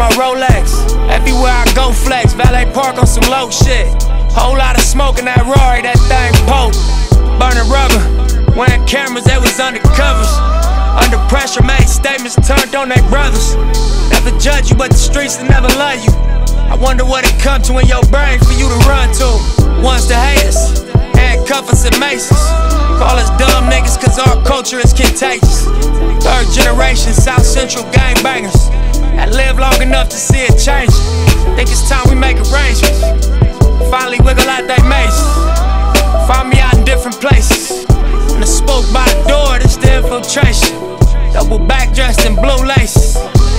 on Rolex. Everywhere I go flex, valet park on some low shit. Whole lot of smoke in that Rory, that thing poke. Burning rubber, wearing cameras, they was undercovers. Under pressure, made statements, turned on their brothers. Never judge you, but the streets will never love you. I wonder what it come to in your brain for you to run to. Ones to hate us, handcuff us and maces. Call us dumb niggas cause our culture is contagious. Third generation South Central gangbangers that live long enough to see it change. Think it's time we make arrangements. Finally wiggle out they mazes. Find me out in different places. When the spook by the door, this the infiltration. Double back dressed in blue laces.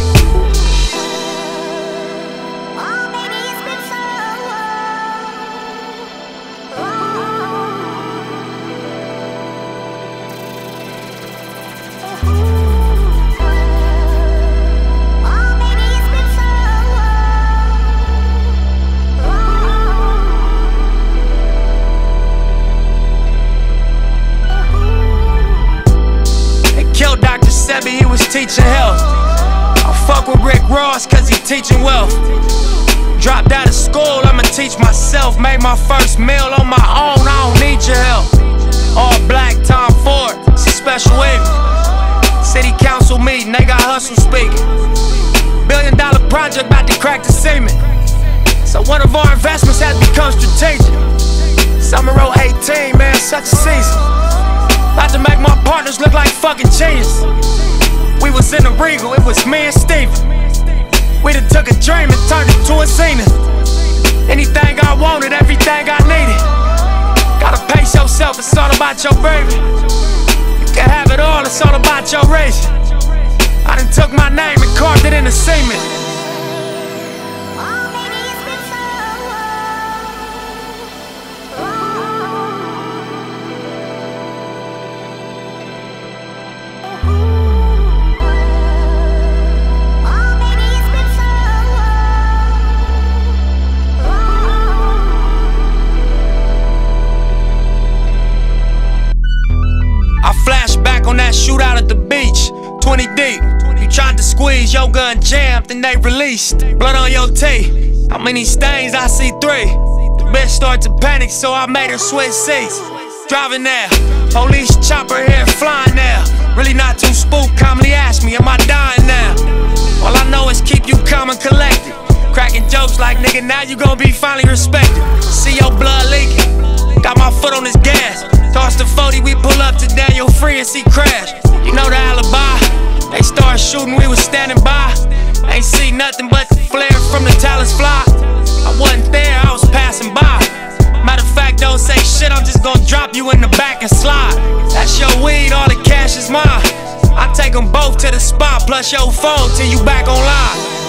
He was teaching health. I fuck with Rick Ross cause he teaching wealth. Dropped out of school, I'ma teach myself. Made my first meal on my own, I don't need your help. All black, Tom Ford, it's a special evening. City council meeting, they got hustle speaking. $1 billion project about to crack the cement. So one of our investments has become strategic. Summer 18, man, such a season. About to make my partners look like fucking genius. We was in the Regal, it was me and Steven. We done took a dream and turned it to a zenith. Anything I wanted, everything I needed. Gotta pace yourself, it's all about your baby. You can have it all, it's all about your race. I done took my name and carved it in the cement. On that shootout at the beach, 20 deep. You tried to squeeze, your gun jammed, then they released. Blood on your teeth, how many stains? I see 3. The bitch started to panic, so I made her switch seats. Driving there, police chopper here flying there. Really not too spooked, calmly ask me, am I dying now? All I know is keep you calm and collected. Cracking jokes like, nigga, now you gon' be finally respected. See your blood leaking, got my foot on this gas. Toss the 40, we pull up to Daniel Free and see crash. You know the alibi. They start shooting, we was standing by. Ain't see nothing but the flare from the talents fly. I wasn't there, I was passing by. Matter of fact, don't say shit, I'm just gonna drop you in the back and slide. That's your weed, all the cash is mine. I take them both to the spot, plus your phone till you back online.